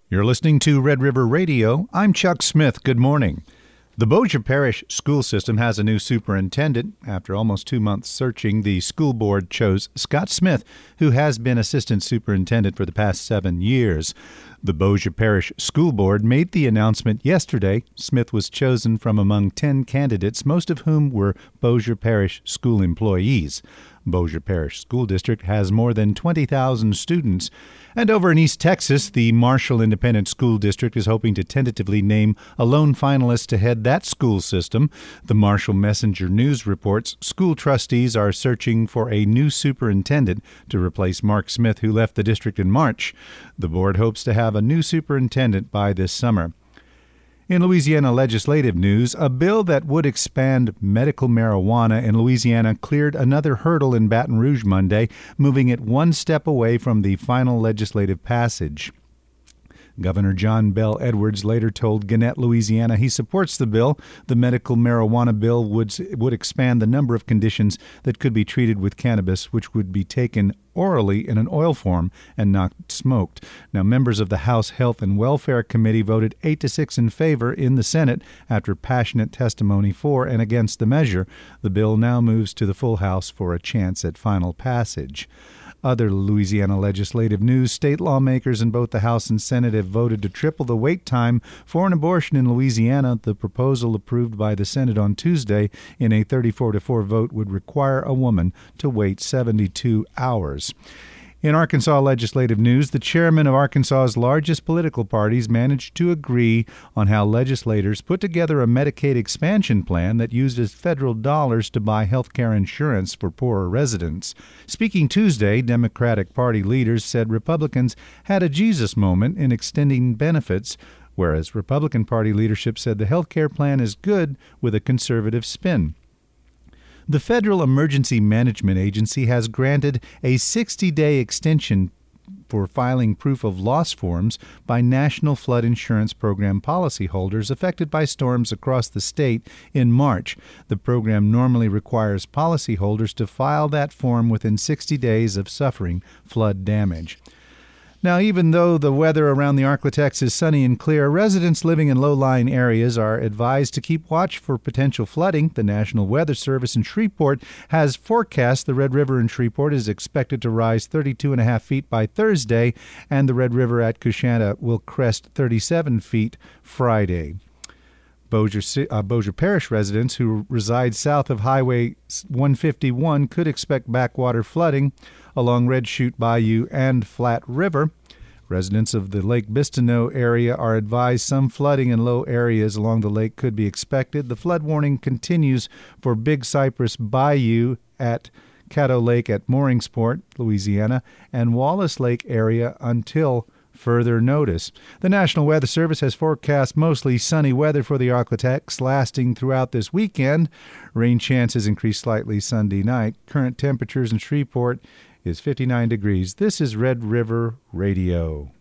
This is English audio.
You're listening to Red River Radio. I'm Chuck Smith. Good morning. The Bossier Parish school system has a new superintendent. After almost 2 months searching, the school board chose Scott Smith, who has been assistant superintendent for the past 7 years. The Bossier Parish School Board made the announcement yesterday. Smith was chosen from among 10 candidates, most of whom were Bossier Parish school employees. Bossier Parish School District has more than 20,000 students. And over in East Texas, the Marshall Independent School District is hoping to tentatively name a lone finalist to head that school system. The Marshall Messenger News reports school trustees are searching for a new superintendent to replace Mark Smith, who left the district in March. The board hopes to have a new superintendent by this summer. In Louisiana legislative news, a bill that would expand medical marijuana in Louisiana cleared another hurdle in Baton Rouge Monday, moving it one step away from the final legislative passage. Governor John Bell Edwards later told Gannett, Louisiana, he supports the bill. The medical marijuana bill would expand the number of conditions that could be treated with cannabis, which would be taken orally in an oil form and not smoked. Now, members of the House Health and Welfare Committee voted 8-6 in favor in the Senate after passionate testimony for and against the measure. The bill now moves to the full House for a chance at final passage. Other Louisiana legislative news, state lawmakers in both the House and Senate have voted to triple the wait time for an abortion in Louisiana. The proposal approved by the Senate on Tuesday in a 34-4 vote would require a woman to wait 72 hours. In Arkansas legislative news, the chairman of Arkansas's largest political parties managed to agree on how legislators put together a Medicaid expansion plan that uses federal dollars to buy health care insurance for poorer residents. Speaking Tuesday, Democratic Party leaders said Republicans had a Jesus moment in extending benefits, whereas Republican Party leadership said the health care plan is good with a conservative spin. The Federal Emergency Management Agency has granted a 60-day extension for filing proof of loss forms by National Flood Insurance Program policyholders affected by storms across the state in March. The program normally requires policyholders to file that form within 60 days of suffering flood damage. Now, even though the weather around the Arklatex is sunny and clear, residents living in low-lying areas are advised to keep watch for potential flooding. The National Weather Service in Shreveport has forecast the Red River in Shreveport is expected to rise 32.5 feet by Thursday, and the Red River at Coushatta will crest 37 feet Friday. Bossier Parish residents who reside south of Highway 151 could expect backwater flooding along Red Chute Bayou and Flat River. Residents of the Lake Bistineau area are advised some flooding in low areas along the lake could be expected. The flood warning continues for Big Cypress Bayou at Caddo Lake at Mooringsport, Louisiana, and Wallace Lake area until further notice. The National Weather Service has forecast mostly sunny weather for the Arklatex lasting throughout this weekend. Rain chances increase slightly Sunday night. Current temperatures in Shreveport is 59 degrees. This is Red River Radio.